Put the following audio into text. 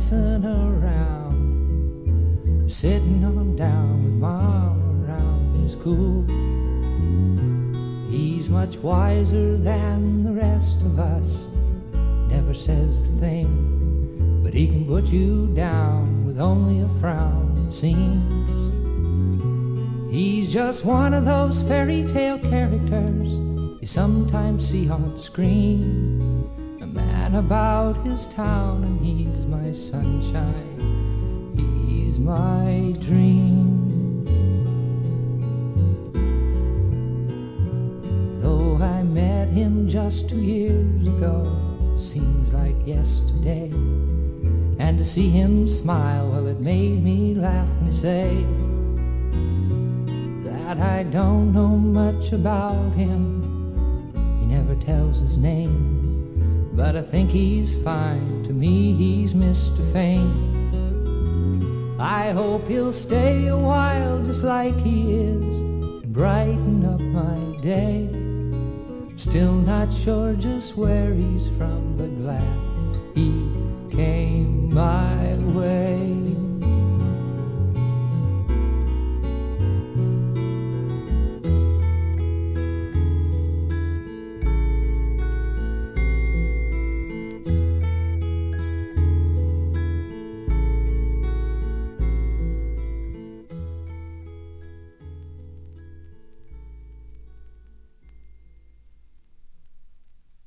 messing around, sitting on down with Mom around his cool. He's much wiser than the rest of us, never says a thing, but he can put you down with only a frown, it seems. He's just one of those fairy tale characters you sometimes see on screen, a man about his town, and he's my sunshine, he's my dream. Though I met him just 2 years ago, seems like yesterday, and to see him smile, well, it made me laugh and say that I don't know much about him. He never tells his name, but I think he's fine. To me, he's Mr. Fame. I hope he'll stay a while just like he is, and brighten up my day. Still not sure just where he's from, but glad he came by.